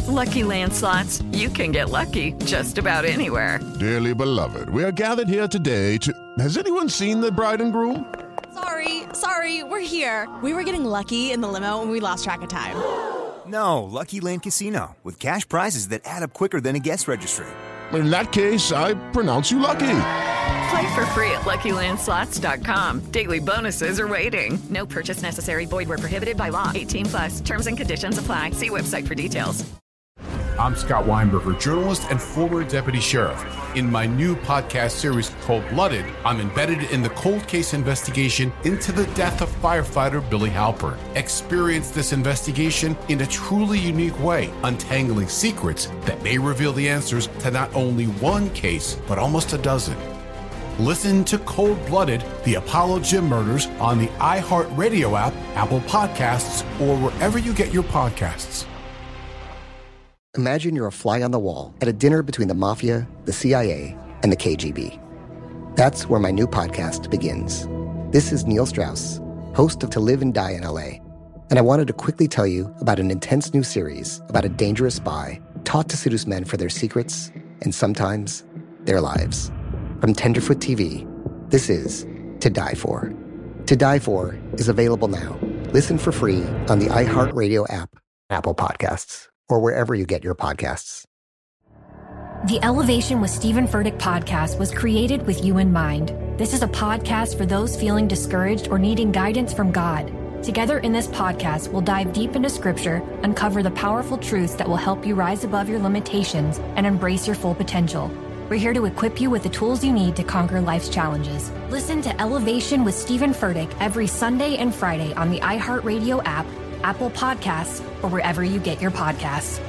Lucky Land Slots, you can get lucky just about anywhere. Dearly beloved, we are gathered here today to... Has anyone seen the bride and groom? Sorry, we're here. We were getting lucky in the limo and we lost track of time. No, Lucky Land Casino, with cash prizes that add up quicker than a guest registry. In that case, I pronounce you lucky. Play for free at LuckyLandSlots.com. Daily bonuses are waiting. No purchase necessary. Void where prohibited by law. 18+. Terms and conditions apply. See website for details. I'm Scott Weinberger, journalist and former deputy sheriff. In my new podcast series, Cold-Blooded, I'm embedded in the cold case investigation into the death of firefighter Billy Halpern. Experience this investigation in a truly unique way, untangling secrets that may reveal the answers to not only one case, but almost a dozen. Listen to Cold-Blooded, The Apollo Gym Murders on the iHeartRadio app, Apple Podcasts, or wherever you get your podcasts. Imagine you're a fly on the wall at a dinner between the Mafia, the CIA, and the KGB. That's where my new podcast begins. This is Neil Strauss, host of To Live and Die in LA, and I wanted to quickly tell you about an intense new series about a dangerous spy taught to seduce men for their secrets and sometimes their lives. From Tenderfoot TV, this is To Die For. To Die For is available now. Listen for free on the iHeartRadio app, Apple Podcasts, or wherever you get your podcasts. The Elevation with Stephen Furtick podcast was created with you in mind. This is a podcast for those feeling discouraged or needing guidance from God. Together in this podcast, we'll dive deep into Scripture, uncover the powerful truths that will help you rise above your limitations and embrace your full potential. We're here to equip you with the tools you need to conquer life's challenges. Listen to Elevation with Stephen Furtick every Sunday and Friday on the iHeartRadio app, Apple Podcasts, or wherever you get your podcasts.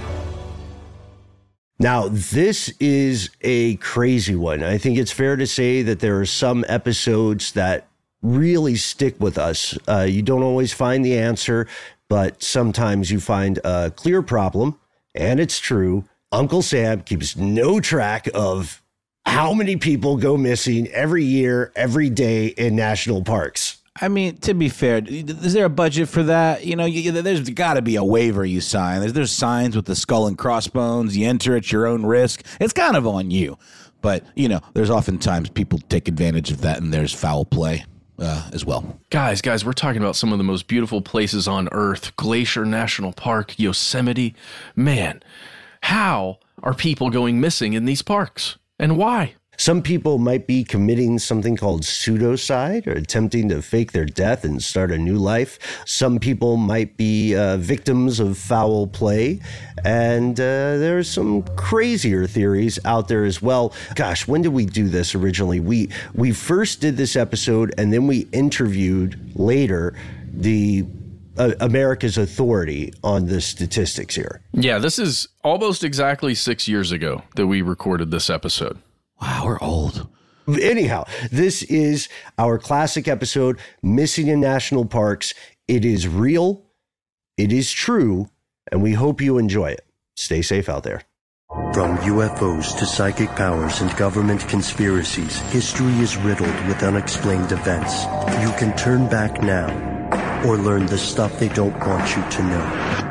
Now, this is a crazy one. I think it's fair to say that there are some episodes that really stick with us. You don't always find the answer, but sometimes you find a clear problem, and it's true. Uncle Sam keeps no track of how many people go missing every year, every day in national parks. I mean, to be fair, is there a budget for that? You know, there's got to be a waiver you sign. There's signs with the skull and crossbones. You enter at your own risk. It's kind of on you. But, you know, there's oftentimes people take advantage of that, and there's foul play as well. Guys, we're talking about some of the most beautiful places on Earth. Glacier National Park, Yosemite. Man, how are people going missing in these parks? And why? Some people might be committing something called pseudocide or attempting to fake their death and start a new life. Some people might be victims of foul play. And there's some crazier theories out there as well. Gosh, when did we do this originally? We first did this episode and then we interviewed later the America's authority on the statistics here. Yeah, this is almost exactly 6 years ago that we recorded this episode. Wow, we're old. Anyhow, this is our classic episode, Missing in National Parks. It is real, it is true, and we hope you enjoy it. Stay safe out there. From UFOs to psychic powers and government conspiracies, history is riddled with unexplained events. You can turn back now or learn the stuff they don't want you to know.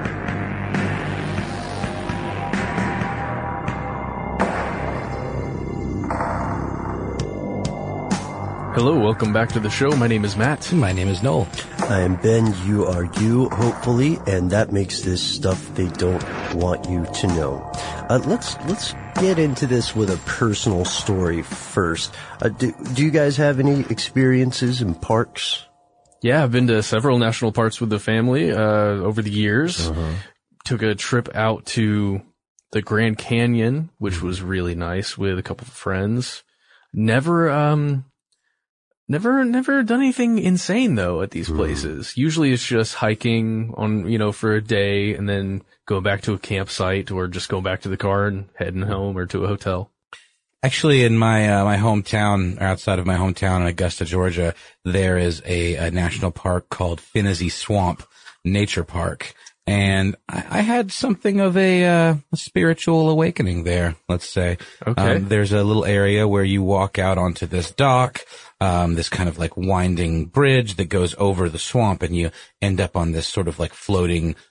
Hello, welcome back to the show. My name is Matt. My name is Noel. I am Ben. You are you, hopefully, and that makes this stuff they don't want you to know. Let's get into this with a personal story first. Do you guys have any experiences in parks? Yeah, I've been to several national parks with the family over the years. Took a trip out to the Grand Canyon, which was really nice, with a couple of friends. Never done anything insane though at these places. Usually it's just hiking on, for a day and then going back to a campsite or just going back to the car and heading home or to a hotel. Actually, in my my hometown, or outside of my hometown in Augusta, Georgia, there is a national park called Finnissy Swamp Nature Park. And I had something of a spiritual awakening there, let's say. Okay. There's a little area where you walk out onto this dock, this kind of like winding bridge that goes over the swamp, and you end up on this sort of like floating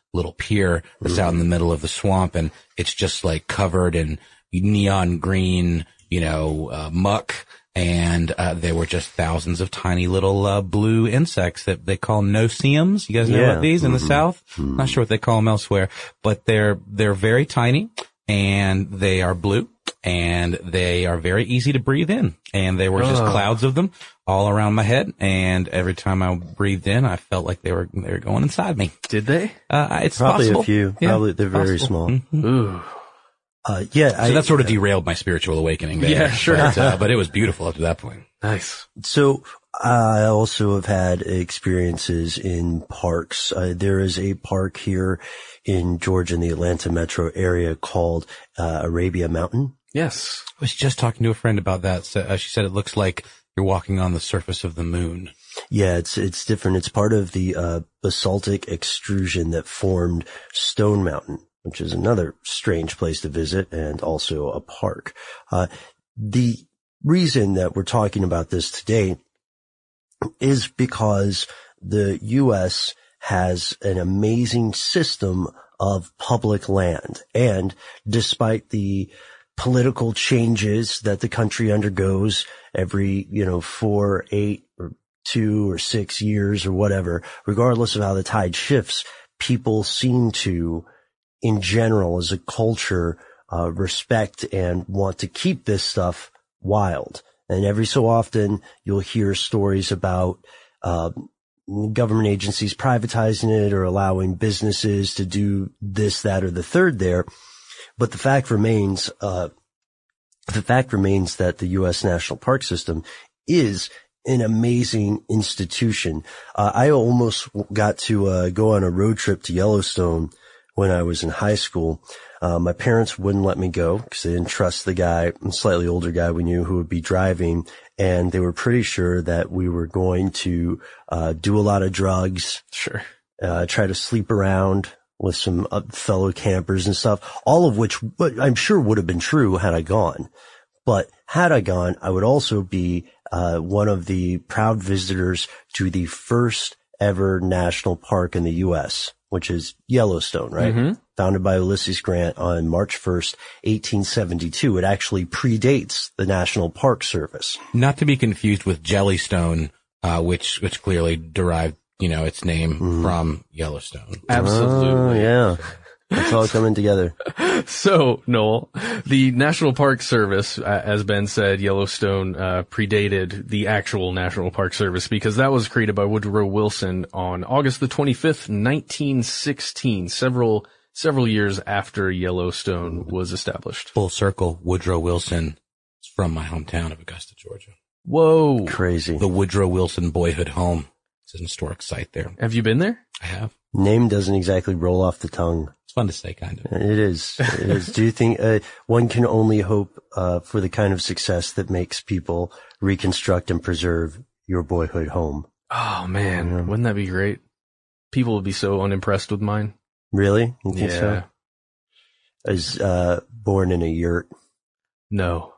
little pier that's out in the middle of the swamp, and it's just like covered in neon green, muck. And there were just thousands of tiny little blue insects that they call no-see-ums. You guys know about these in the South? Not sure what they call them elsewhere, but they're very tiny, and they are blue, and they are very easy to breathe in. And there were just clouds of them all around my head, and every time I breathed in, I felt like they were going inside me. Did they? It's probably possible. A few. Yeah, probably they're very small. Mm-hmm. Ooh. So that sort of derailed my spiritual awakening there. Yeah, sure. But it was beautiful up to that point. Nice. So I also have had experiences in parks. There is a park here in Georgia in the Atlanta metro area called Arabia Mountain. Yes. I was just talking to a friend about that. She said it looks like you're walking on the surface of the moon. Yeah, it's different. It's part of the basaltic extrusion that formed Stone Mountain, which is another strange place to visit and also a park. The reason that we're talking about this today is because the U.S. has an amazing system of public land. And despite the political changes that the country undergoes every, 4, 8, or 2 or 6 years or whatever, regardless of how the tide shifts, people seem to, in general, as a culture, respect and want to keep this stuff wild. And every so often you'll hear stories about, government agencies privatizing it or allowing businesses to do this, that, or the third there. But the fact remains that the U.S. National Park System is an amazing institution. I almost got to go on a road trip to Yellowstone when I was in high school. My parents wouldn't let me go because they didn't trust the guy, a slightly older guy we knew who would be driving. And they were pretty sure that we were going to, do a lot of drugs. Sure. Try to sleep around with some fellow campers and stuff, all of which I'm sure would have been true had I gone. But had I gone, I would also be, one of the proud visitors to the first ever national park in the U.S., which is Yellowstone, right? Mm-hmm. Founded by Ulysses Grant on March 1st, 1872. It actually predates the National Park Service. Not to be confused with Jellystone, which clearly derived, its name from Yellowstone. Absolutely. Yeah. It's all coming together. So, Noel, the National Park Service, as Ben said, Yellowstone predated the actual National Park Service because that was created by Woodrow Wilson on August the 25th, 1916, several years after Yellowstone was established. Full circle, Woodrow Wilson is from my hometown of Augusta, Georgia. Whoa. Crazy. The Woodrow Wilson Boyhood Home. It's an historic site there. Have you been there? I have. Name doesn't exactly roll off the tongue. It's fun to say, kind of. It is. It is. Do you think one can only hope for the kind of success that makes people reconstruct and preserve your boyhood home? Oh, man. Wouldn't that be great? People would be so unimpressed with mine. Really? You think so? I was born in a yurt. No.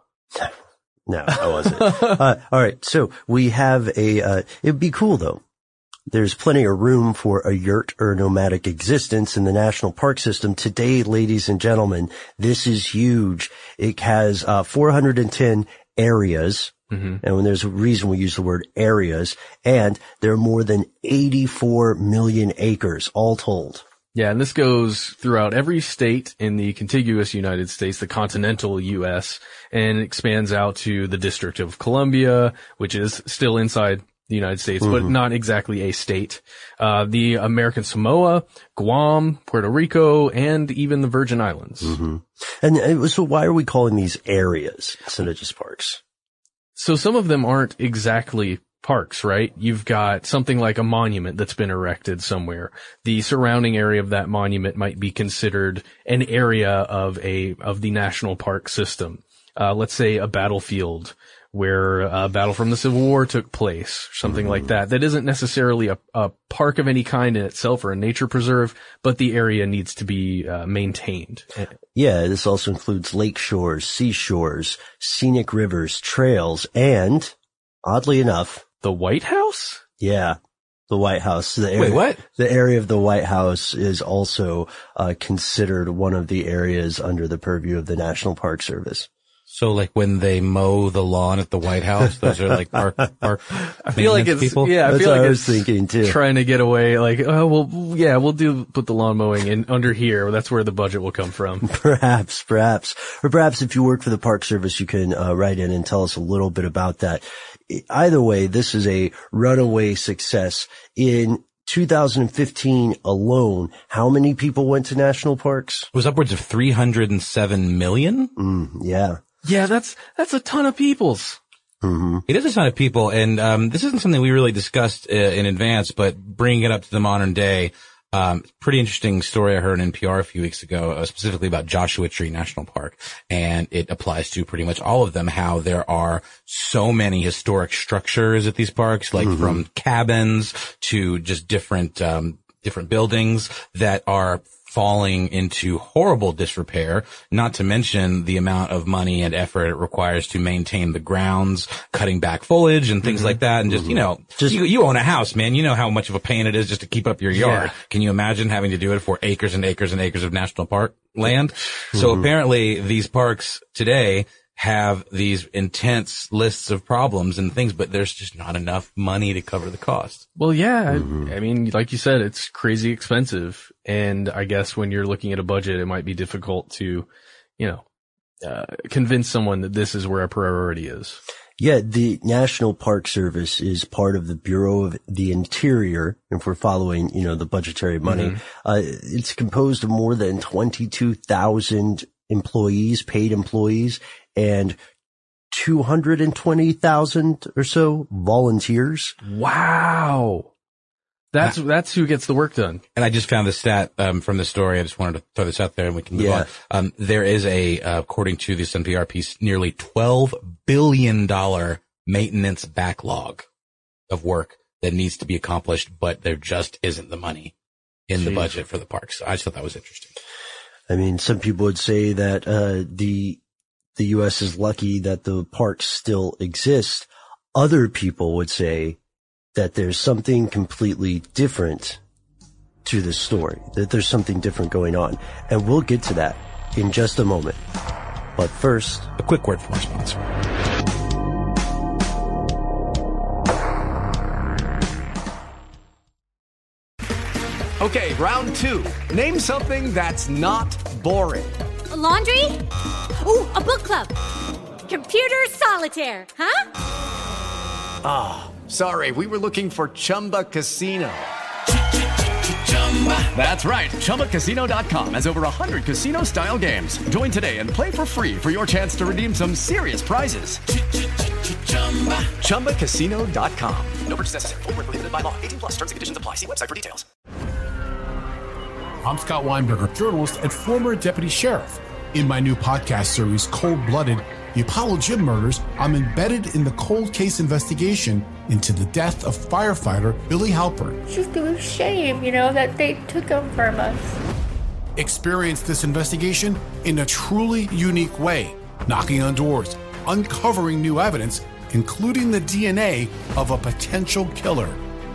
No, I wasn't. All right. So we have it'd be cool though. There's plenty of room for a yurt or nomadic existence in the national park system. Today, ladies and gentlemen, this is huge. It has 410 areas. Mm-hmm. And when there's a reason we use the word areas, and there are more than 84 million acres all told. Yeah, and this goes throughout every state in the contiguous United States, the continental U.S., and expands out to the District of Columbia, which is still inside the United States, but not exactly a state. The American Samoa, Guam, Puerto Rico, and even the Virgin Islands. Mm-hmm. And so why are we calling these areas instead of just parks? So some of them aren't exactly parks, right? You've got something like a monument that's been erected somewhere. The surrounding area of that monument might be considered an area of the national park system. Let's say a battlefield where a battle from the Civil War took place, something like that. That isn't necessarily a park of any kind in itself or a nature preserve, but the area needs to be maintained. Yeah, this also includes lake shores, seashores, scenic rivers, trails, and, oddly enough, the White House? Yeah. The White House. Wait, what? The area of the White House is also considered one of the areas under the purview of the National Park Service. So, like when they mow the lawn at the White House, those are like park I feel like it's people? Yeah, I That's feel what like I was it's thinking too. trying to get away. Like, oh well, yeah, we'll put the lawn mowing in under here. That's where the budget will come from. Perhaps. Or perhaps if you work for the Park Service, you can write in and tell us a little bit about that. Either way, this is a runaway success. In 2015 alone, how many people went to national parks? It was upwards of 307 million. Yeah. Yeah, that's a ton of peoples. Mm-hmm. It is a ton of people, and this isn't something we really discussed in advance, but bringing it up to the modern day, pretty interesting story I heard in NPR a few weeks ago, specifically about Joshua Tree National Park, and it applies to pretty much all of them, how there are so many historic structures at these parks, like from cabins to just different buildings that are falling into horrible disrepair, not to mention the amount of money and effort it requires to maintain the grounds, cutting back foliage and things like that. And just, you own a house, man. You know how much of a pain it is just to keep up your yard. Yeah. Can you imagine having to do it for acres and acres and acres of national park land? So apparently these parks today have these intense lists of problems and things, but there's just not enough money to cover the cost. Well, yeah. I mean, like you said, it's crazy expensive. And I guess when you're looking at a budget, it might be difficult to, convince someone that this is where a priority is. Yeah, the National Park Service is part of the Bureau of the Interior. If we're following, the budgetary money, it's composed of more than 22,000 employees, paid employees, and 220,000 or so volunteers. Wow. That's who gets the work done. And I just found the stat from the story. I just wanted to throw this out there and we can move on. There is according to this NPR piece, nearly $12 billion maintenance backlog of work that needs to be accomplished, but there just isn't the money in the budget for the parks. I just thought that was interesting. I mean, some people would say that the U.S. is lucky that the parks still exist. Other people would say that there's something completely different to this story, that there's something different going on. And we'll get to that in just a moment. But first, a quick word from our sponsor. Okay, round two. Name something that's not boring. A laundry? Ooh, a book club. Computer solitaire, huh? Ah, sorry, we were looking for Chumba Casino. That's right, ChumbaCasino.com has over 100 casino-style games. Join today and play for free for your chance to redeem some serious prizes. ChumbaCasino.com. No purchase necessary. Void where prohibited by law. 18+. Terms and conditions apply. See website for details. I'm Scott Weinberger, journalist and former deputy sheriff. In my new podcast series, Cold Blooded, The Apollo Gym Murders, I'm embedded in the cold case investigation into the death of firefighter Billy Halpern. It's just a shame, that they took him from us. Experience this investigation in a truly unique way, knocking on doors, uncovering new evidence, including the DNA of a potential killer.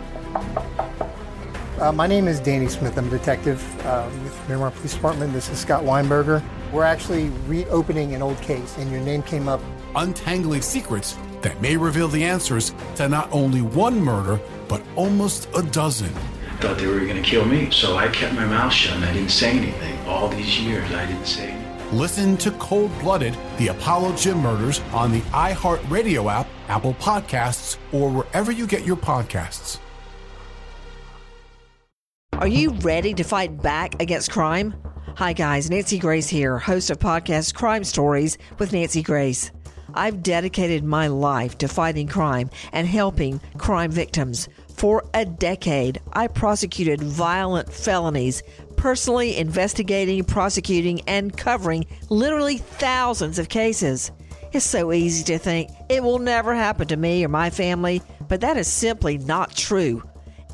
My name is Danny Smith. I'm a detective with Miramar Police Department. This is Scott Weinberger. We're actually reopening an old case, and your name came up. Untangling secrets that may reveal the answers to not only one murder, but almost a dozen. I thought they were going to kill me, so I kept my mouth shut and I didn't say anything. All these years, I didn't say anything. Listen to Cold Blooded, The Apollo Gym Murders on the iHeartRadio app, Apple Podcasts, or wherever you get your podcasts. Are you ready to fight back against crime? Hi guys, Nancy Grace here, host of podcast Crime Stories with Nancy Grace. I've dedicated my life to fighting crime and helping crime victims. For a decade, I prosecuted violent felonies, personally investigating, prosecuting, and covering literally thousands of cases. It's so easy to think it will never happen to me or my family, but that is simply not true.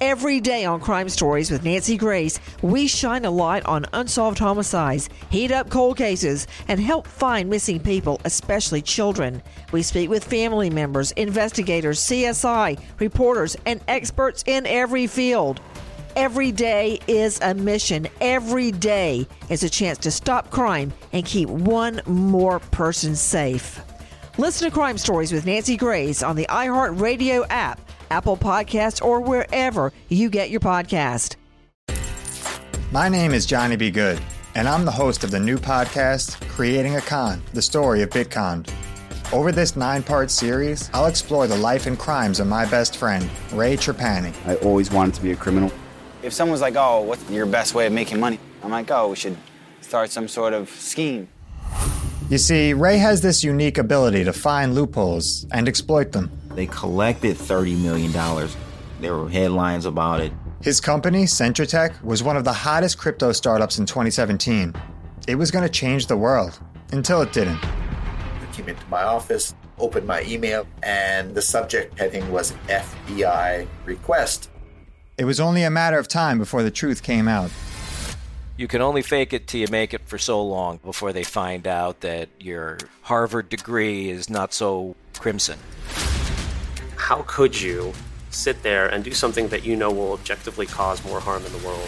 Every day on Crime Stories with Nancy Grace, we shine a light on unsolved homicides, heat up cold cases, and help find missing people, especially children. We speak with family members, investigators, CSI, reporters, and experts in every field. Every day is a mission. Every day is a chance to stop crime and keep one more person safe. Listen to Crime Stories with Nancy Grace on the iHeartRadio app, Apple Podcasts, or wherever you get your podcast. My name is Johnny B. Good, and I'm the host of the new podcast, Creating a Con, the story of Bitcon. Over this 9-part series, I'll explore the life and crimes of my best friend, Ray Trapani. I always wanted to be a criminal. If someone's like, oh, what's your best way of making money? I'm like, oh, we should start some sort of scheme. You see, Ray has this unique ability to find loopholes and exploit them. They collected $30 million. There were headlines about it. His company, Centratech, was one of the hottest crypto startups in 2017. It was going to change the world, until it didn't. I came into my office, opened my email, and the subject heading was FBI request. It was only a matter of time before the truth came out. You can only fake it till you make it for so long before they find out that your Harvard degree is not so crimson. How could you sit there and do something that you know will objectively cause more harm in the world?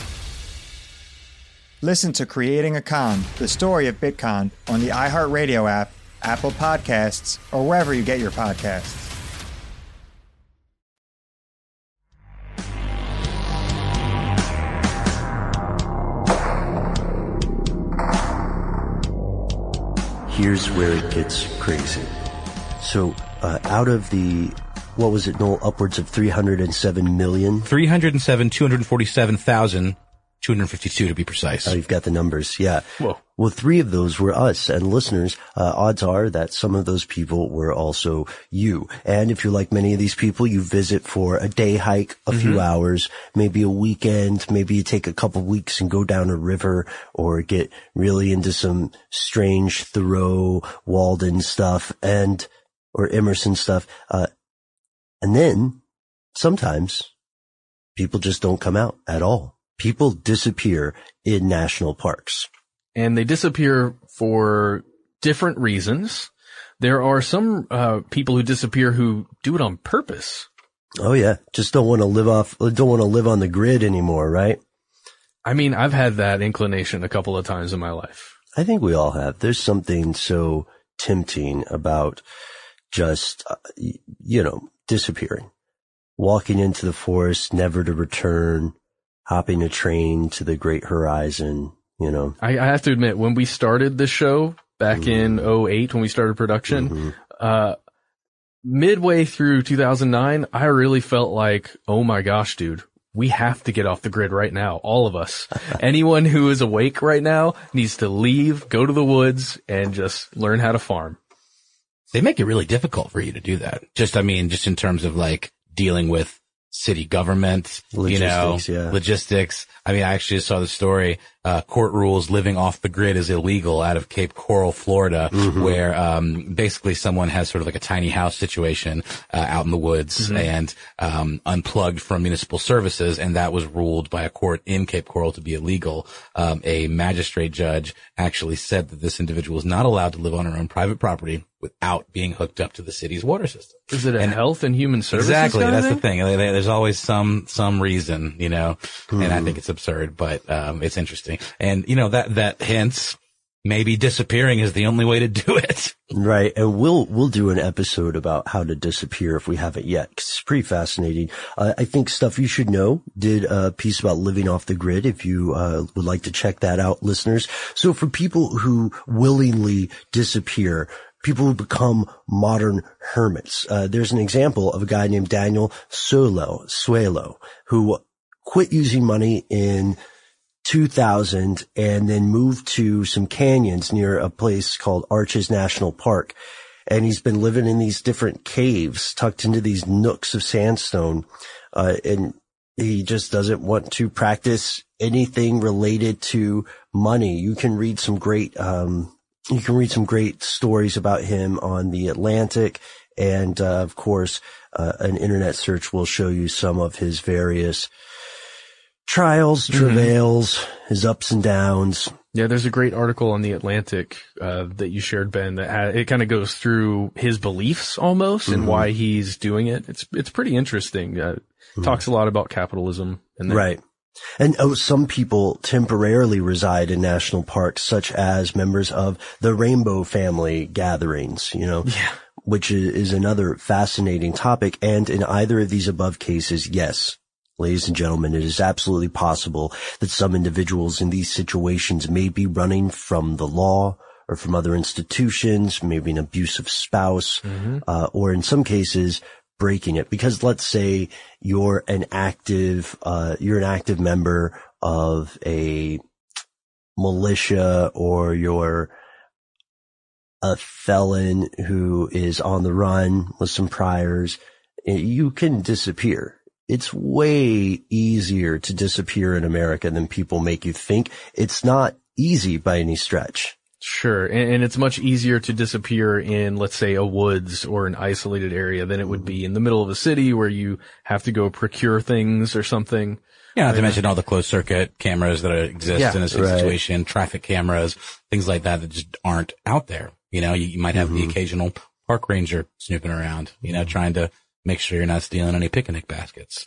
Listen to Creating a Con, the story of Bitcon, on the iHeartRadio app, Apple Podcasts, or wherever you get your podcasts. Here's where it gets crazy. So, out of the, what was it, Noel, upwards of 307 million? 247,252 to be precise. Oh, you've got the numbers, yeah. Whoa. Well, 3 of those were us, and listeners, odds are that some of those people were also you. And if you're like many of these people, you visit for a day hike, a few hours, maybe a weekend, maybe you take a couple weeks and go down a river or get really into some strange Thoreau, Walden stuff or Emerson stuff. And then sometimes people just don't come out at all. People disappear in national parks. And they disappear for different reasons. There are some people who disappear who do it on purpose. Oh yeah, just don't want to live on the grid anymore, right? I mean, I've had that inclination a couple of times in my life. I think we all have. There's something so tempting about just, disappearing. Walking into the forest, never to return, hopping a train to the great horizon. I have to admit, when we started the show back in 2008, when we started production, midway through 2009, I really felt like, oh my gosh, dude, we have to get off the grid right now. All of us. Anyone who is awake right now needs to leave, go to the woods, and just learn how to farm. They make it really difficult for you to do that. Just in terms of like dealing with city government, logistics. I mean, I actually saw the story, court rules living off the grid is illegal out of Cape Coral, Florida, where, basically someone has sort of like a tiny house situation, out in the woods and, unplugged from municipal services. And that was ruled by a court in Cape Coral to be illegal. A magistrate judge actually said that this individual is not allowed to live on her own private property without being hooked up to the city's water system. Is it a health and human services? Exactly. That's the thing. There's always some reason, and I think it's absurd, but, it's interesting. And, that hence maybe disappearing is the only way to do it. Right. And we'll do an episode about how to disappear if we haven't yet, 'cause it's pretty fascinating. I think Stuff You Should Know did a piece about living off the grid, if you would like to check that out, listeners. So for people who willingly disappear, people who become modern hermits, there's an example of a guy named Daniel Suelo, who quit using money in 2000 and then moved to some canyons near a place called Arches National Park. And he's been living in these different caves tucked into these nooks of sandstone. And he just doesn't want to practice anything related to money. You can read some great stories about him on The Atlantic And, of course, an internet search will show you some of his various trials, travails, his ups and downs. Yeah, there's a great article on The Atlantic that you shared, Ben, that it kind of goes through his beliefs almost and why he's doing it. It's pretty interesting. Talks a lot about capitalism. Right. And some people temporarily reside in national parks, such as members of the Rainbow Family gatherings, which is another fascinating topic. And in either of these above cases, yes, ladies and gentlemen, it is absolutely possible that some individuals in these situations may be running from the law or from other institutions, maybe an abusive spouse, or in some cases, breaking it. Because let's say you're an active member of a militia, or you're a felon who is on the run with some priors, you can disappear. It's way easier to disappear in America than people make you think. It's not easy by any stretch. Sure. And it's much easier to disappear in, let's say, a woods or an isolated area than it would be in the middle of a city where you have to go procure things or something. Yeah, not to mention all the closed circuit cameras that exist in a situation, traffic cameras, things like that just aren't out there. You might have the occasional park ranger snooping around, trying to make sure you're not stealing any picnic baskets.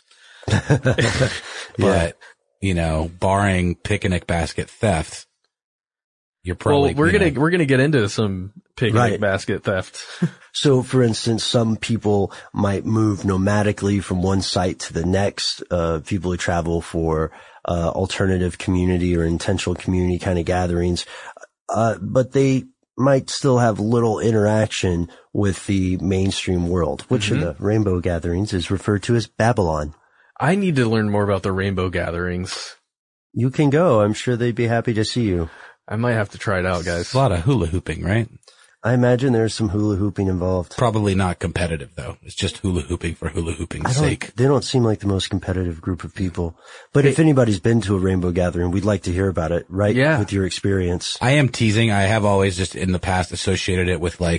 But, barring picnic basket theft, you're probably, we're going to get into some picnic basket theft. So, for instance, some people might move nomadically from one site to the next, people who travel for, alternative community or intentional community kind of gatherings, but they might still have little interaction with the mainstream world, which in the rainbow gatherings is referred to as Babylon. I need to learn more about the rainbow gatherings. You can go. I'm sure they'd be happy to see you. I might have to try it out, guys. It's a lot of hula hooping, right? I imagine there's some hula hooping involved. Probably not competitive, though. It's just hula hooping for hula hooping's sake. They don't seem like the most competitive group of people. But if anybody's been to a rainbow gathering, we'd like to hear about it, right? Yeah. With your experience. I am teasing. I have always just in the past associated it with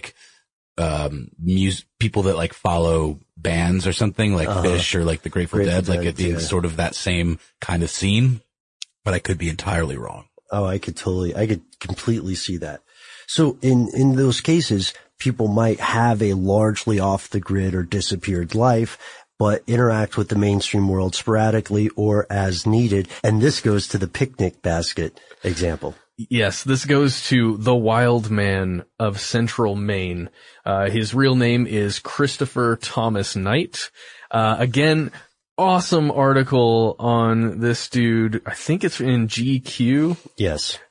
people that follow bands or something, like Phish or like the Grateful Dead, like it being sort of that same kind of scene. But I could be entirely wrong. Oh, I could completely see that. So in those cases, people might have a largely off the grid or disappeared life, but interact with the mainstream world sporadically or as needed. And this goes to the picnic basket example. Yes, this goes to the wild man of Central Maine. His real name is Christopher Thomas Knight. Again, awesome article on this dude. I think it's in GQ. Yes.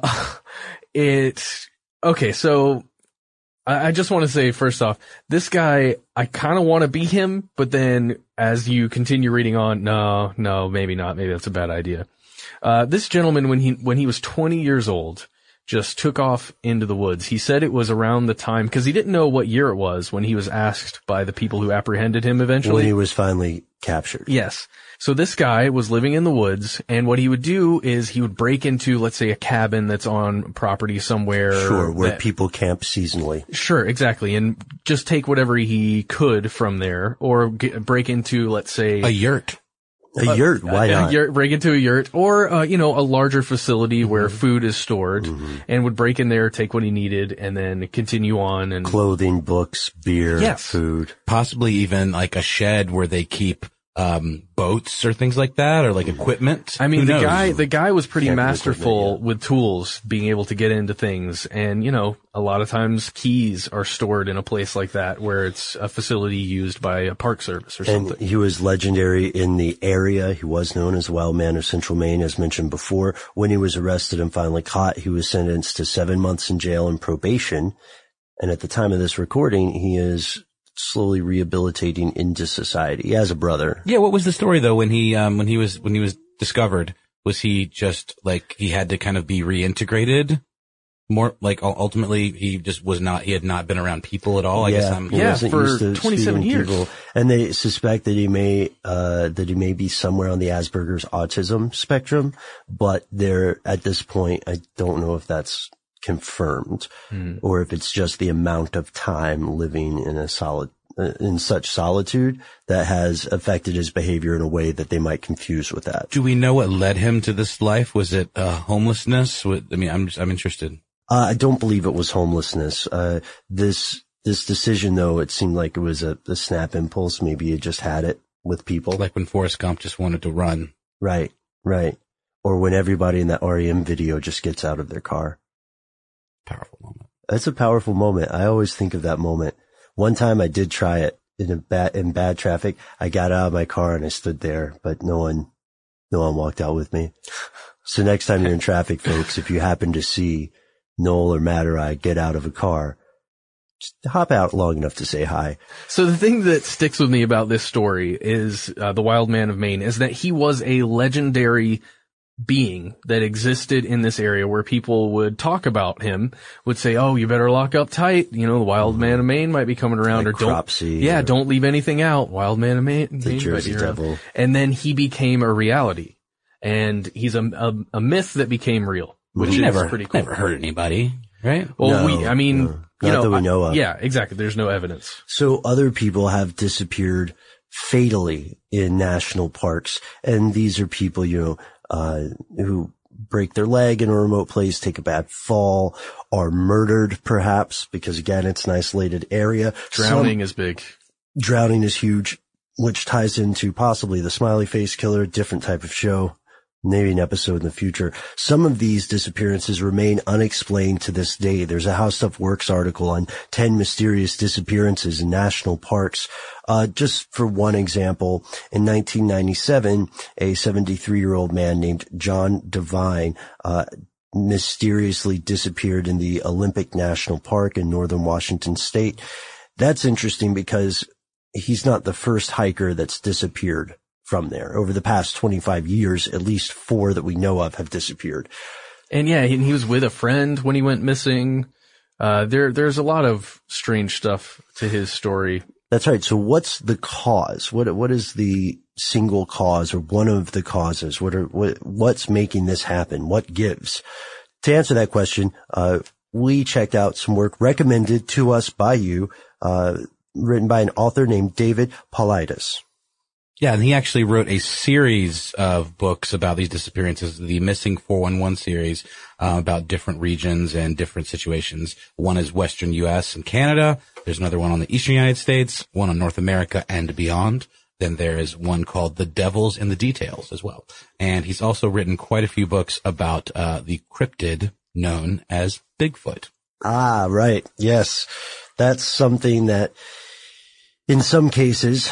Okay, so I just want to say first off, this guy, I kind of want to be him, but then as you continue reading on, no, maybe not. Maybe that's a bad idea. This gentleman, when he was 20 years old, just took off into the woods. He said it was around the time, because he didn't know what year it was when he was asked by the people who apprehended him eventually. When he was finally captured. Yes. So this guy was living in the woods, and what he would do is he would break into, let's say, a cabin that's on property somewhere. Sure, where people camp seasonally. Sure, exactly. And just take whatever he could from there, or break into, let's say, a yurt. A yurt, why not? Break into a yurt, or, a larger facility where food is stored, and would break in there, take what he needed, and then continue on. And clothing, books, beer, food. Possibly even like a shed where they keep boats or things like that, or like equipment. I mean, the guy was pretty masterful with tools, being able to get into things. And, a lot of times keys are stored in a place like that where it's a facility used by a park service or something. And he was legendary in the area. He was known as the Wild Man of Central Maine, as mentioned before. When he was arrested and finally caught, he was sentenced to 7 months in jail and probation. And at the time of this recording, he is slowly rehabilitating into society. He has a brother. Yeah, what was the story though when he was discovered? Was he just like he had to kind of be reintegrated? More like ultimately he just was not. He had not been around people at all. I guess for 27 years. People. And they suspect that he may be somewhere on the Asperger's autism spectrum. But at this point, I don't know if that's confirmed, or if it's just the amount of time living in such solitude that has affected his behavior in a way that they might confuse with that. Do we know what led him to this life? Was it homelessness? I'm interested. I don't believe it was homelessness. This decision, though, it seemed like it was a snap impulse. Maybe he just had it with people. Like when Forrest Gump just wanted to run. Right. Or when everybody in that REM video just gets out of their car. Powerful moment. That's a powerful moment. I always think of that moment. One time I did try it in bad traffic. I got out of my car and I stood there, but no one walked out with me. So next time you're in traffic, folks, if you happen to see Noel or Matt or I get out of a car, just hop out long enough to say hi. So the thing that sticks with me about this story is the Wild Man of Maine is that he was a legendary being that existed in this area where people would talk about him, would say, oh, you better lock up tight. You know, the Wild Man of Maine might be coming around, like or don't leave anything out. Wild Man of Maine. The Jersey Devil. And then he became a reality, and he's a myth that became real, which is pretty cool. Never hurt anybody, right? Well, Not that we know of. Yeah, exactly. There's no evidence. So other people have disappeared fatally in national parks, and these are people, who break their leg in a remote place, take a bad fall, are murdered perhaps, because again, it's an isolated area. Drowning is big. Drowning is huge, which ties into possibly the Smiley Face Killer, different type of show, maybe an episode in the future. Some of these disappearances remain unexplained to this day. There's a How Stuff Works article on 10 mysterious disappearances in national parks. Just for one example, in 1997, a 73-year-old man named John Devine, mysteriously disappeared in the Olympic National Park in northern Washington state. That's interesting because he's not the first hiker that's disappeared from there. Over the past 25 years, at least 4 that we know of have disappeared. And yeah, he was with a friend when he went missing. There's a lot of strange stuff to his story. That's right. So what's the cause? What is the single cause, or one of the causes? What's making this happen? What gives? To answer that question, we checked out some work recommended to us by you, written by an author named David Paulides. Yeah, and he actually wrote a series of books about these disappearances, the Missing 411 series, about different regions and different situations. One is Western U.S. and Canada. There's another one on the Eastern United States, one on North America and beyond. Then there is one called The Devils in the Details as well. And he's also written quite a few books about the cryptid known as Bigfoot. Ah, right. Yes. That's something that in some cases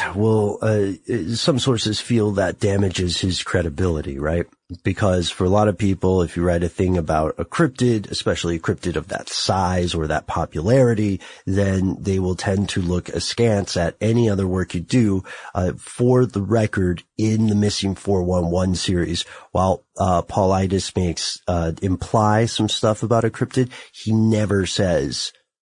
some sources feel that damages his credibility, right? Because for a lot of people, if you write a thing about a cryptid, especially a cryptid of that size or that popularity, then they will tend to look askance at any other work you do. For the record, in the Missing 411 series, while Paulides makes imply some stuff about a cryptid, he never says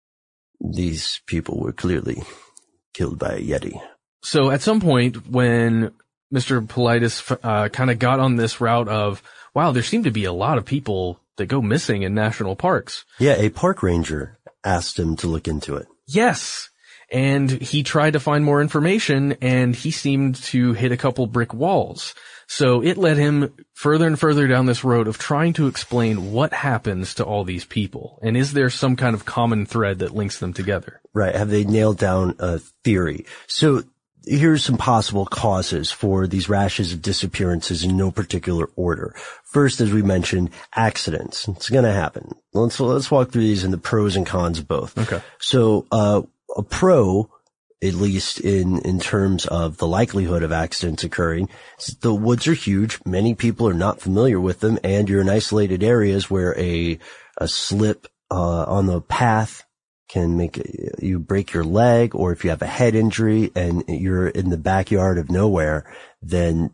these people were clearly killed by a Yeti. So at some point when Mr. Paulides kind of got on this route of, wow, there seem to be a lot of people that go missing in national parks. Yeah, a park ranger asked him to look into it. Yes. And he tried to find more information, and he seemed to hit a couple brick walls. So it led him further and further down this road of trying to explain what happens to all these people. And is there some kind of common thread that links them together? Right. Have they nailed down a theory? So here's some possible causes for these rashes of disappearances in no particular order. First, as we mentioned, accidents. It's going to happen. Let's walk through these and the pros and cons of both. Okay. So, a pro, at least in terms of the likelihood of accidents occurring, the woods are huge. Many people are not familiar with them, and you're in isolated areas where a slip on the path can make you break your leg, or if you have a head injury and you're in the backyard of nowhere, then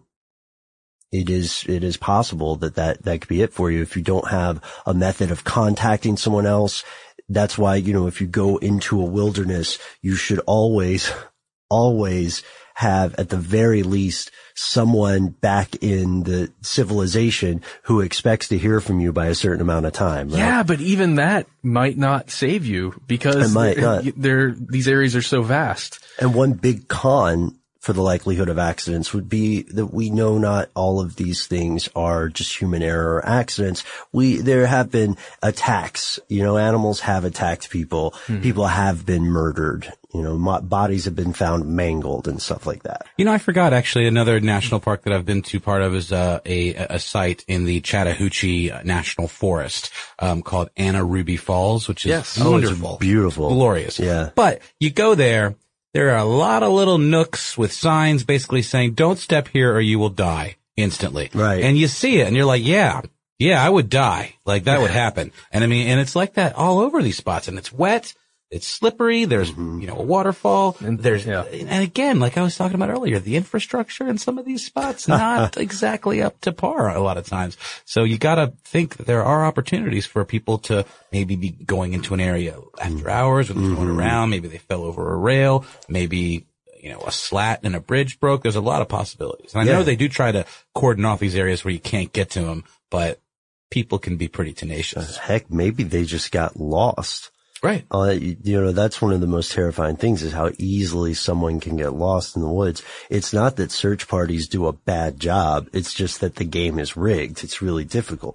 it is possible that could be it for you if you don't have a method of contacting someone else. That's why, if you go into a wilderness, you should always have, at the very least, someone back in the civilization who expects to hear from you by a certain amount of time, right? Yeah, but even that might not save you because these areas are so vast. And one big con for the likelihood of accidents would be that we know not all of these things are just human error or accidents. There have been attacks, animals have attacked people. People have been murdered. Bodies have been found mangled and stuff like that. I forgot actually another national park that I've been to. Part of is a site in the Chattahoochee National Forest called Anna Ruby Falls, which is wonderful, beautiful, glorious. Yeah, but you go there. There are a lot of little nooks with signs basically saying, don't step here or you will die instantly. Right. And you see it and you're like, yeah, I would die. Like that would happen. And and it's like that all over these spots, and it's wet. It's slippery. There's, a waterfall. And and again, like I was talking about earlier, the infrastructure in some of these spots, not exactly up to par a lot of times. So you gotta think that there are opportunities for people to maybe be going into an area after hours when they're going around. Maybe they fell over a rail. Maybe, a slat and a bridge broke. There's a lot of possibilities. And I know they do try to cordon off these areas where you can't get to them, but people can be pretty tenacious. Heck, maybe they just got lost. Right. That's one of the most terrifying things is how easily someone can get lost in the woods. It's not that search parties do a bad job. It's just that the game is rigged. It's really difficult.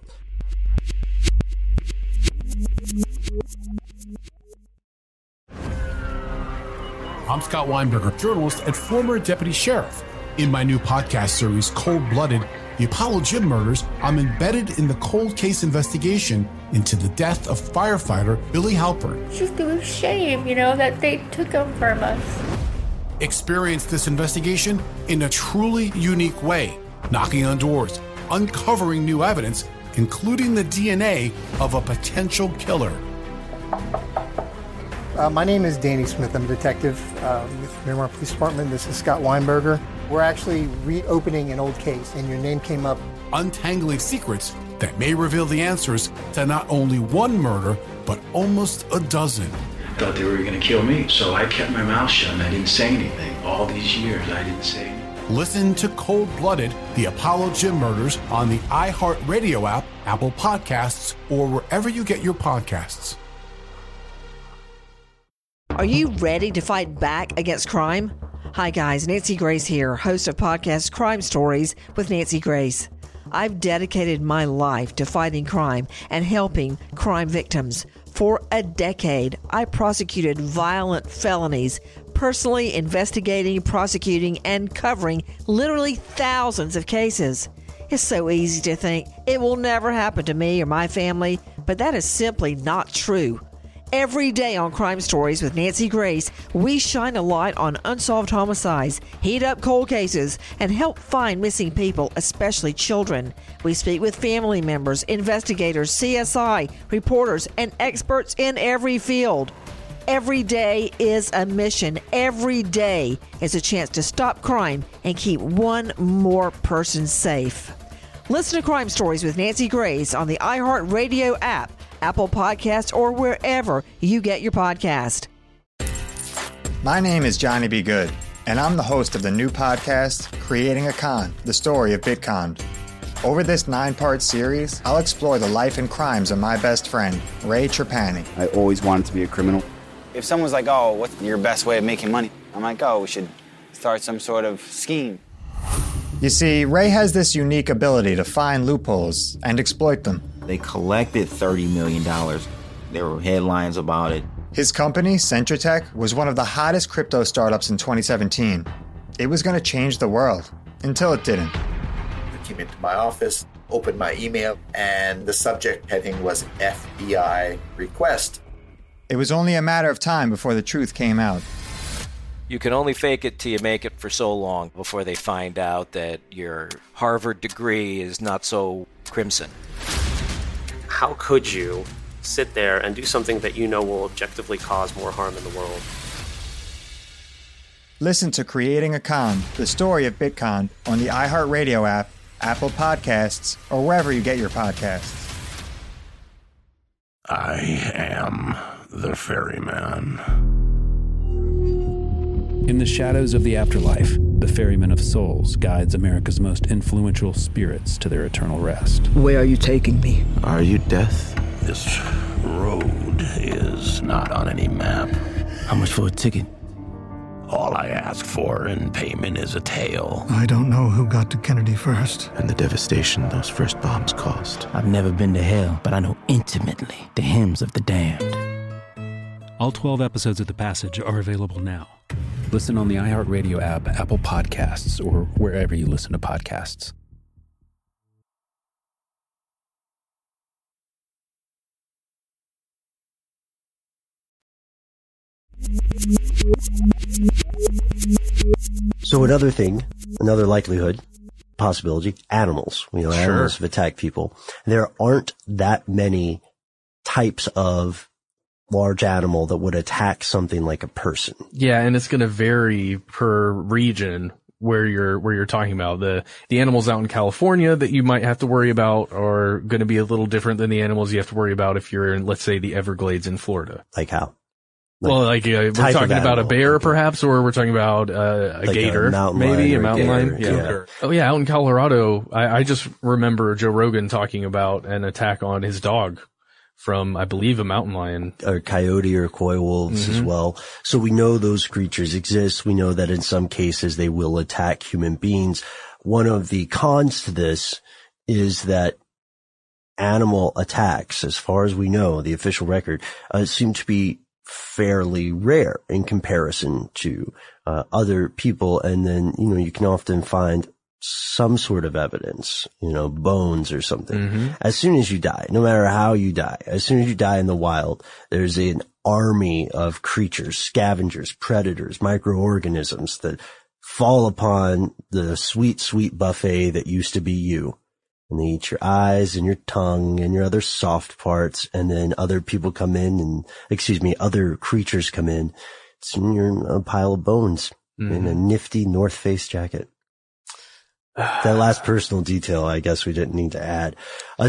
I'm Scott Weinberger, journalist and former deputy sheriff. In my new podcast series, Cold Blooded, The Apollo Gym Murders, I'm embedded in the cold case investigation into the death of firefighter Billy Halpern. It's just a shame, that they took him from us. Experience this investigation in a truly unique way, knocking on doors, uncovering new evidence, including the DNA of a potential killer. My name is Danny Smith. I'm a detective with Miramar Police Department. This is Scott Weinberger. We're actually reopening an old case, and your name came up. Untangling secrets that may reveal the answers to not only one murder, but almost a dozen. I thought they were going to kill me, so I kept my mouth shut and I didn't say anything. All these years, I didn't say anything. Listen to Cold Blooded, The Apollo Gym Murders on the iHeartRadio app, Apple Podcasts, or wherever you get your podcasts. Are you ready to fight back against crime? Hi guys, Nancy Grace here, host of podcast Crime Stories with Nancy Grace. I've dedicated my life to fighting crime and helping crime victims. For a decade, I prosecuted violent felonies, personally investigating, prosecuting, and covering literally thousands of cases. It's so easy to think it will never happen to me or my family, but that is simply not true. Every day on Crime Stories with Nancy Grace, we shine a light on unsolved homicides, heat up cold cases, and help find missing people, especially children. We speak with family members, investigators, CSI, reporters, and experts in every field. Every day is a mission. Every day is a chance to stop crime and keep one more person safe. Listen to Crime Stories with Nancy Grace on the iHeartRadio app, Apple Podcasts, or wherever you get your podcast. My name is Johnny B. Good, and I'm the host of the new podcast, Creating a Con, the story of Bitcon. Over this 9-part series, I'll explore the life and crimes of my best friend, Ray Trapani. I always wanted to be a criminal. If someone's like, oh, what's your best way of making money? I'm like, oh, we should start some sort of scheme. You see, Ray has this unique ability to find loopholes and exploit them. They collected $30 million. There were headlines about it. His company, Centratech, was one of the hottest crypto startups in 2017. It was going to change the world, until it didn't. I came into my office, opened my email, and the subject heading was FBI request. It was only a matter of time before the truth came out. You can only fake it till you make it for so long before they find out that your Harvard degree is not so crimson. How could you sit there and do something that you know will objectively cause more harm in the world? Listen to Creating a Con, the story of Bitcon, on the iHeartRadio app, Apple Podcasts, or wherever you get your podcasts. I am the ferryman. In the shadows of the afterlife, the Ferryman of Souls guides America's most influential spirits to their eternal rest. Where are you taking me? Are you death? This road is not on any map. How much for a ticket? All I ask for in payment is a tale. I don't know who got to Kennedy first. And the devastation those first bombs caused. I've never been to hell, but I know intimately the hymns of the damned. All 12 episodes of The Passage are available now. Listen on the iHeartRadio app, Apple Podcasts, or wherever you listen to podcasts. So another likelihood, possibility, animals. You know, animals have attacked people. There aren't that many types of large animal that would attack something like a person. Yeah, and it's going to vary per region where you're talking about. The animals out in California that you might have to worry about are going to be a little different than the animals you have to worry about if you're in, let's say, the Everglades in Florida. Like how? We're talking about a bear, perhaps, or we're talking about a gator, maybe a mountain lion. Yeah. Oh yeah, out in Colorado, I just remember Joe Rogan talking about an attack on his dog from, I believe, a mountain lion. Or coyote or coy wolves as well. So we know those creatures exist. We know that in some cases they will attack human beings. One of the cons to this is that animal attacks, as far as we know, the official record, seem to be fairly rare in comparison to other people. And then, you know, you can often find some sort of evidence, you know, bones or something. As soon as you die, no matter how you die, as soon as you die in the wild, there's an army of creatures, scavengers, predators, microorganisms that fall upon the sweet, sweet buffet that used to be you. And they eat your eyes and your tongue and your other soft parts. And then other people come in other creatures come in. You're a pile of bones in a nifty North Face jacket. That last personal detail, I guess we didn't need to add. I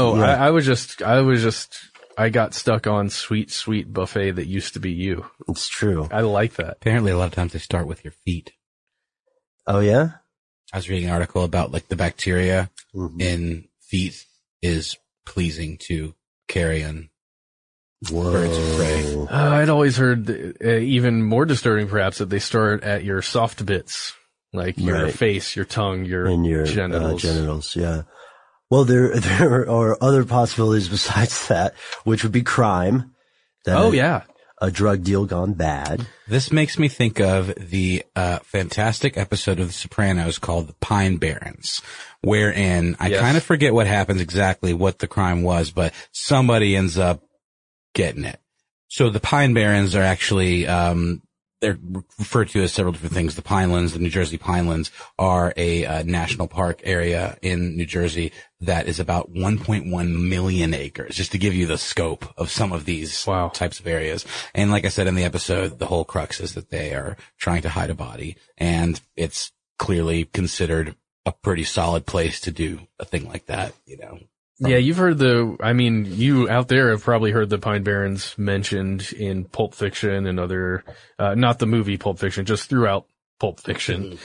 got stuck on sweet, sweet buffet that used to be you. It's true. I like that. Apparently a lot of times they start with your feet. Oh yeah? I was reading an article about like the bacteria in feet is pleasing to carrion birds of prey. I'd always heard even more disturbing, perhaps, that they start at your soft bits, like your face, your tongue, your genitals. Yeah. Well, there are other possibilities besides that, which would be crime. A drug deal gone bad. This makes me think of the fantastic episode of The Sopranos called The Pine Barrens, wherein I kind of forget what happens exactly, what the crime was, but somebody ends up getting it. So the Pine Barrens are actually, they're referred to as several different things. The Pinelands, the New Jersey Pinelands, are a national park area in New Jersey that is about 1.1 million acres, just to give you the scope of some of these types of areas. And like I said in the episode, the whole crux is that they are trying to hide a body, and it's clearly considered a pretty solid place to do a thing like that, you know. Yeah, you've heard you out there have probably heard the Pine Barrens mentioned in Pulp Fiction and other, not the movie Pulp Fiction, just throughout Pulp Fiction,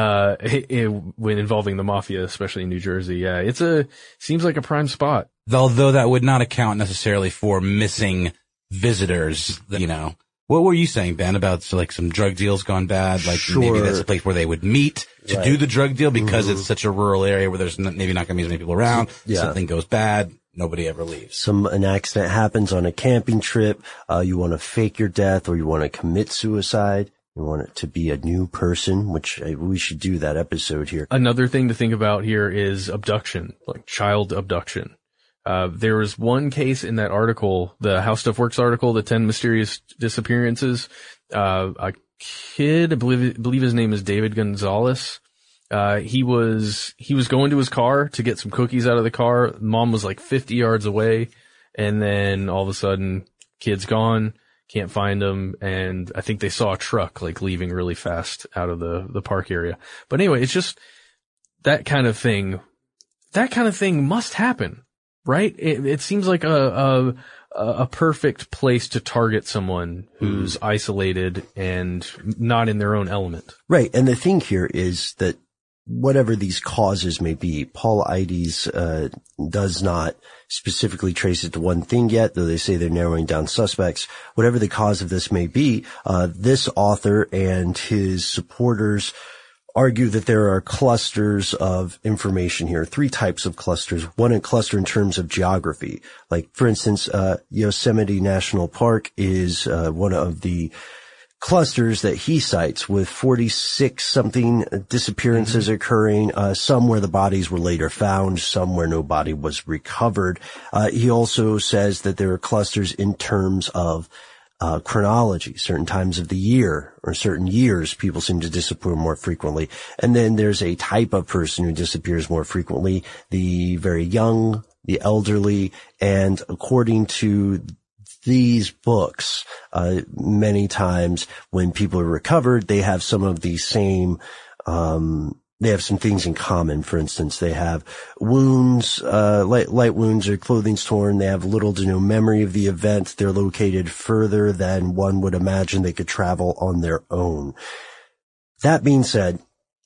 when involving the mafia, especially in New Jersey. Yeah, seems like a prime spot. Although that would not account necessarily for missing visitors, you know. What were you saying, Ben, about like some drug deals gone bad? Like maybe that's a place where they would meet to do the drug deal because it's such a rural area where there's maybe not going to be as many people around. Something goes bad, nobody ever leaves. An accident happens on a camping trip. You want to fake your death, or you want to commit suicide. You want it to be a new person, which we should do that episode here. Another thing to think about here is abduction, like child abduction. There was one case in that article, the How Stuff Works article, the 10 mysterious disappearances. A kid, I believe his name is David Gonzalez. He was going to his car to get some cookies out of the car. Mom was like 50 yards away. And then all of a sudden, kid's gone, can't find him. And I think they saw a truck like leaving really fast out of the park area. But anyway, it's just that kind of thing must happen. Right? It seems like a a perfect place to target someone who's isolated and not in their own element. Right. And the thing here is that whatever these causes may be, Paul Eides does not specifically trace it to one thing yet, though they say they're narrowing down suspects. Whatever the cause of this may be, this author and his supporters argue that there are clusters of information here, 3 types of clusters. One, a cluster in terms of geography. Like, for instance, Yosemite National Park is one of the clusters that he cites, with 46-something disappearances occurring, some where the bodies were later found, some where no body was recovered. He also says that there are clusters in terms of chronology, certain times of the year or certain years people seem to disappear more frequently. And then there's a type of person who disappears more frequently, the very young, the elderly, and according to these books, many times when people are recovered, they have some of the same, they have some things in common. For instance, they have wounds, light wounds or clothing's torn. They have little to no memory of the event. They're located further than one would imagine they could travel on their own. That being said,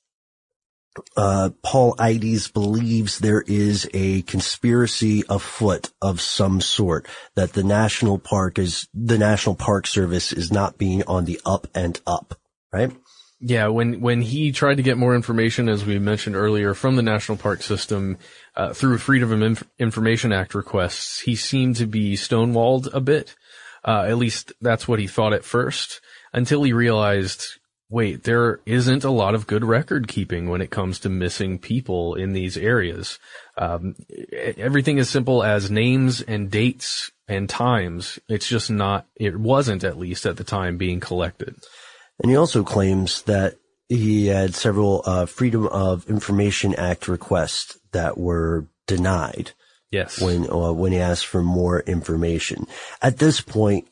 Paul Eides believes there is a conspiracy afoot of some sort, that the National Park Service is not being on the up and up, right? Yeah, when he tried to get more information, as we mentioned earlier, from the National Park System, through Freedom of Information Act requests, he seemed to be stonewalled a bit. At least that's what he thought at first, until he realized, wait, there isn't a lot of good record keeping when it comes to missing people in these areas. Everything as simple as names and dates and times. It's just not, it wasn't, at least at the time, being collected. And he also claims that he had several Freedom of Information Act requests that were denied. Yes. When he asked for more information. At this point,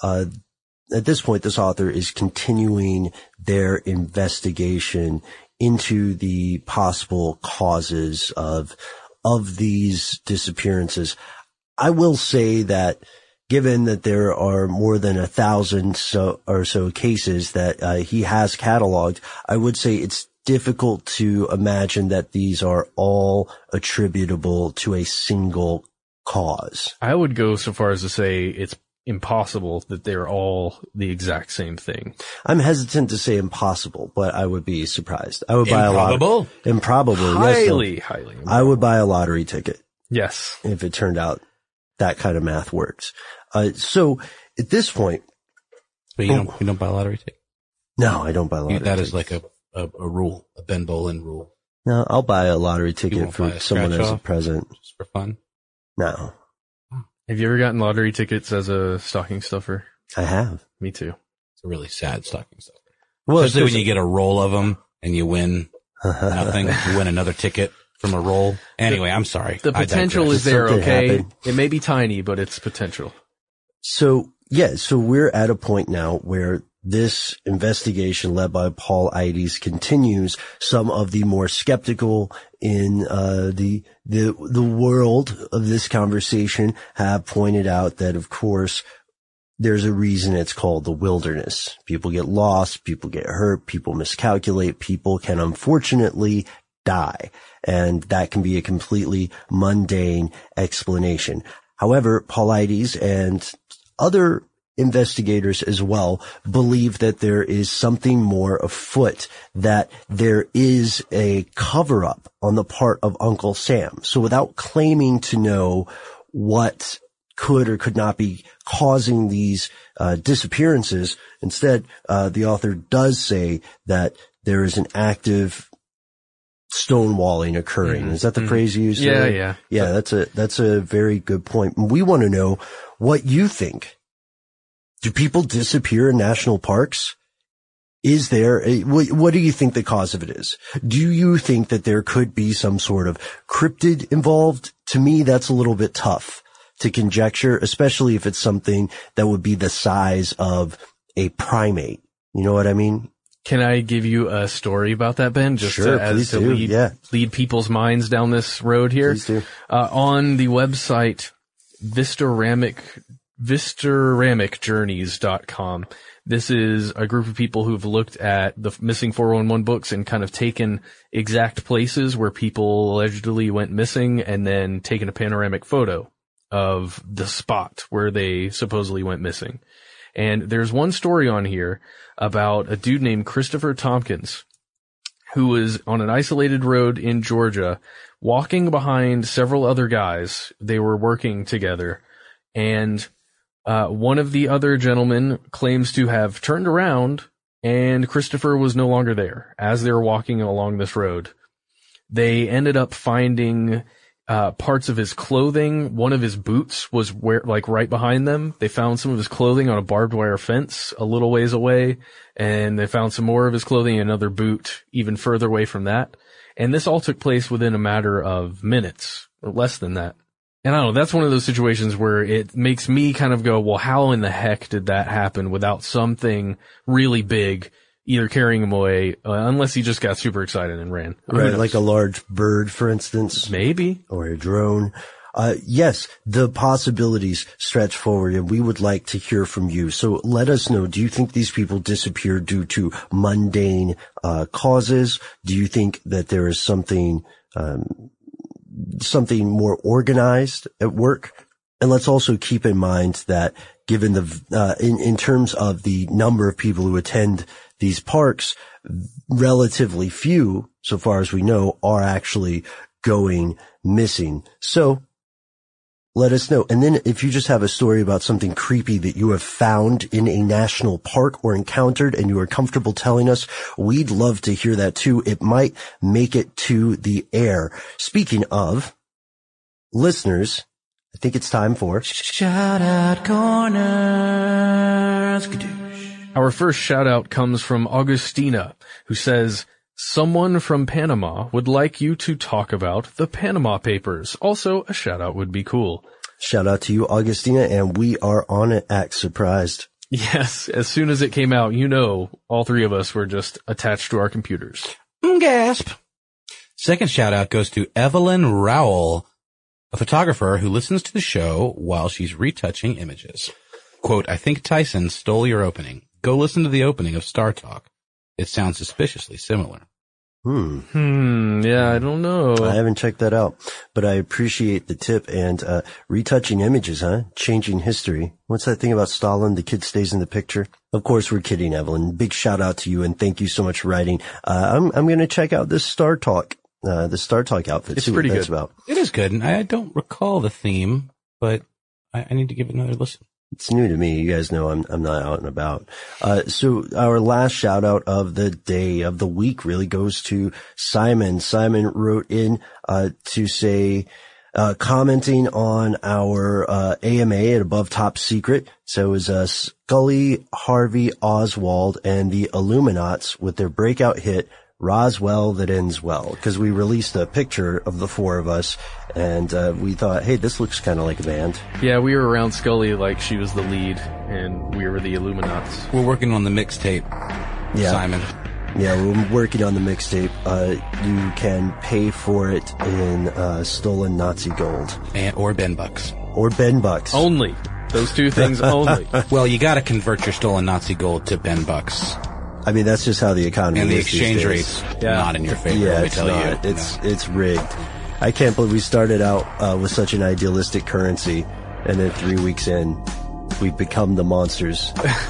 this author is continuing their investigation into the possible causes of these disappearances. I will say that given that there are more than 1,000 or so cases that he has cataloged, I would say it's difficult to imagine that these are all attributable to a single cause. I would go so far as to say it's impossible that they're all the exact same thing. I'm hesitant to say impossible, but I would be surprised. I would buy improbable. Highly. I would buy a lottery ticket. Yes. If it turned out that kind of math works. So at this point. But you don't buy a lottery ticket? No, I don't buy lottery tickets. That is like a rule, a Ben Bolin rule. No, I'll buy a lottery ticket for someone as a present. Just for fun? No. Have you ever gotten lottery tickets as a stocking stuffer? I have. Me too. It's a really sad stocking stuffer. Well, especially when you get a roll of them and you win nothing. You win another ticket from a roll. Anyway, I'm sorry. The potential is there, okay? It may be tiny, but it's potential. So we're at a point now where this investigation led by Paul Eides continues. Some of the more skeptical in the world of this conversation have pointed out that, of course, there's a reason it's called the wilderness. People get lost, people get hurt, people miscalculate, people can unfortunately die, and that can be a completely mundane explanation. However, Paul Eides and other investigators as well believe that there is something more afoot, that there is a cover-up on the part of Uncle Sam. So without claiming to know what could or could not be causing these disappearances, instead, the author does say that there is an active stonewalling occurring. Mm-hmm. Is that the phrase you used? Yeah. Yeah, that's a very good point. We want to know what you think. Do people disappear in national parks? Is there what do you think the cause of it is? Do you think that there could be some sort of cryptid involved? To me, that's a little bit tough to conjecture, especially if it's something that would be the size of a primate. You know what I mean? Can I give you a story about that, Ben? Just sure, to lead people's minds down this road here. Please do. On the website Vistoramic VisceramicJourneys.com. This is a group of people who've looked at the missing 411 books and kind of taken exact places where people allegedly went missing and then taken a panoramic photo of the spot where they supposedly went missing. And there's one story on here about a dude named Christopher Tompkins who was on an isolated road in Georgia walking behind several other guys. They were working together, and one of the other gentlemen claims to have turned around and Christopher was no longer there as they were walking along this road. They ended up finding parts of his clothing. One of his boots was right behind them. They found some of his clothing on a barbed wire fence a little ways away, and they found some more of his clothing in another boot even further away from that. And this all took place within a matter of minutes, or less than that. And I don't know, that's one of those situations where it makes me kind of go, well, how in the heck did that happen without something really big either carrying him away, unless he just got super excited and ran. Right, like a large bird, for instance. Maybe. Or a drone. Yes, the possibilities stretch forward, and we would like to hear from you. So let us know, do you think these people disappeared due to mundane causes? Do you think that there is something more organized at work? And let's also keep in mind that given in terms of the number of people who attend these parks, relatively few, so far as we know, are actually going missing. So let us know. And then if you just have a story about something creepy that you have found in a national park or encountered and you are comfortable telling us, we'd love to hear that too. It might make it to the air. Speaking of listeners, I think it's time for Shout Out Corners. Our first shout out comes from Augustina, who says, someone from Panama would like you to talk about the Panama Papers. Also, a shout out would be cool. Shout out to you, Augustina, and we are on it. Act surprised. Yes, as soon as it came out, all three of us were just attached to our computers. Gasp. Second shout out goes to Evelyn Rowell, a photographer who listens to the show while she's retouching images. Quote, I think Tyson stole your opening. Go listen to the opening of Star Talk. It sounds suspiciously similar. Yeah, I don't know. I haven't checked that out, but I appreciate the tip. And retouching images, huh? Changing history. What's that thing about Stalin? The kid stays in the picture. Of course, we're kidding, Evelyn. Big shout out to you, and thank you so much for writing. I'm going to check out this Star Talk, the Star Talk outfit. It's pretty good. About. It is good, and I don't recall the theme, but I need to give it another listen. It's new to me. You guys know I'm not out and about. So our last shout out of the day, of the week, really goes to Simon. Simon wrote in, to say, commenting on our, AMA at Above Top Secret. So it was, Scully, Harvey, Oswald, and the Illuminats with their breakout hit, Roswell That Ends Well, because we released a picture of the four of us, and we thought, hey, this looks kind of like a band. Yeah, we were around Scully like she was the lead, and we were the Illuminats. We're working on the mixtape, Simon. Yeah, we're working on the mixtape. You can pay for it in stolen Nazi gold. Or Ben Bucks. Or Ben Bucks. Only. Those two things only. Well, you gotta convert your stolen Nazi gold to Ben Bucks. I mean, that's just how the economy is. And the exchange rate's not in your favor, let me tell you. It's rigged. I can't believe we started out with such an idealistic currency, and then 3 weeks in, we've become the monsters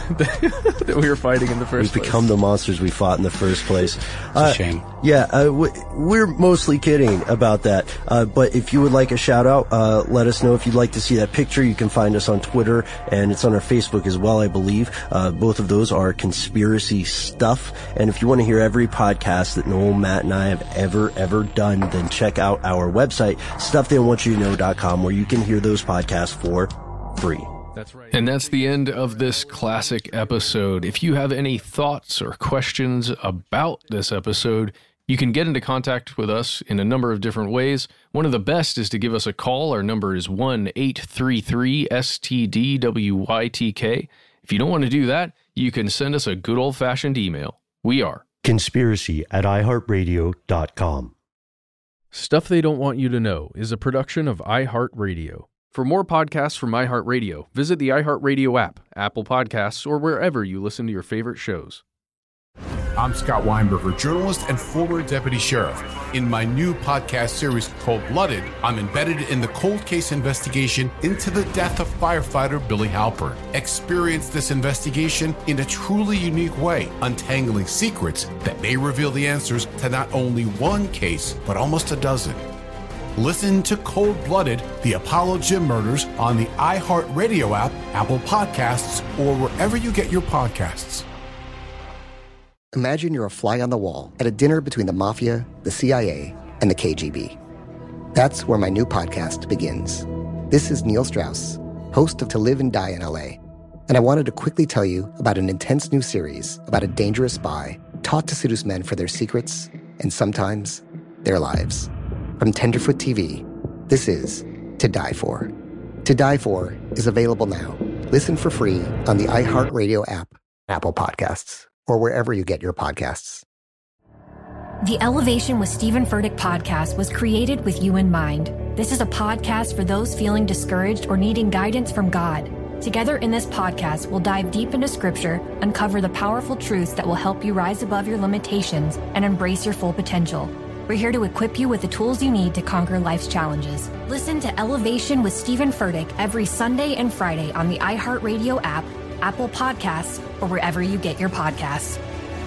that we were fighting in the first place. We've become the monsters we fought in the first place. It's a shame. Yeah, we're mostly kidding about that. But if you would like a shout out, let us know. If you'd like to see that picture, you can find us on Twitter, and it's on our Facebook as well, I believe. Both of those are Conspiracy Stuff. And if you want to hear every podcast that Noel, Matt, and I have ever done, then check out our website, StuffTheyDon'tWantYouToKnow.com, where you can hear those podcasts for free. That's right. And that's the end of this classic episode. If you have any thoughts or questions about this episode, you can get into contact with us in a number of different ways. One of the best is to give us a call. Our number is 1-833-STDWYTK. If you don't want to do that, you can send us a good old-fashioned email. We are conspiracy@iheartradio.com. Stuff They Don't Want You to Know is a production of iHeartRadio. For more podcasts from iHeartRadio, visit the iHeartRadio app, Apple Podcasts, or wherever you listen to your favorite shows. I'm Scott Weinberger, journalist and former deputy sheriff. In my new podcast series called Blooded, I'm embedded in the cold case investigation into the death of firefighter Billy Halpern. Experience this investigation in a truly unique way, untangling secrets that may reveal the answers to not only one case, but almost a dozen. Listen to Cold Blooded, the Apollo Gym Murders on the iHeartRadio app, Apple Podcasts, or wherever you get your podcasts. Imagine you're a fly on the wall at a dinner between the Mafia, the CIA, and the KGB. That's where my new podcast begins. This is Neil Strauss, host of To Live and Die in LA, and I wanted to quickly tell you about an intense new series about a dangerous spy taught to seduce men for their secrets and sometimes their lives. From Tenderfoot TV, this is To Die For. To Die For is available now. Listen for free on the iHeartRadio app, Apple Podcasts, or wherever you get your podcasts. The Elevation with Stephen Furtick podcast was created with you in mind. This is a podcast for those feeling discouraged or needing guidance from God. Together in this podcast, we'll dive deep into Scripture, uncover the powerful truths that will help you rise above your limitations and embrace your full potential. We're here to equip you with the tools you need to conquer life's challenges. Listen to Elevation with Stephen Furtick every Sunday and Friday on the iHeartRadio app, Apple Podcasts, or wherever you get your podcasts.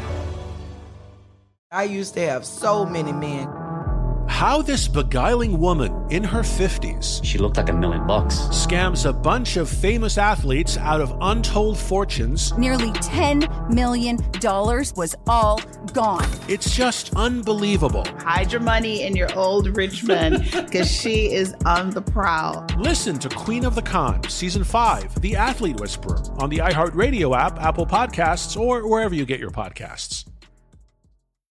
I used to have so many men. How this beguiling woman in her 50s, she looked like $1 million, scams a bunch of famous athletes out of untold fortunes. Nearly $10 million was all gone. It's just unbelievable. Hide your money in your old rich man, because she is on the prowl. Listen to Queen of the Con, Season 5, The Athlete Whisperer, on the iHeartRadio app, Apple Podcasts, or wherever you get your podcasts.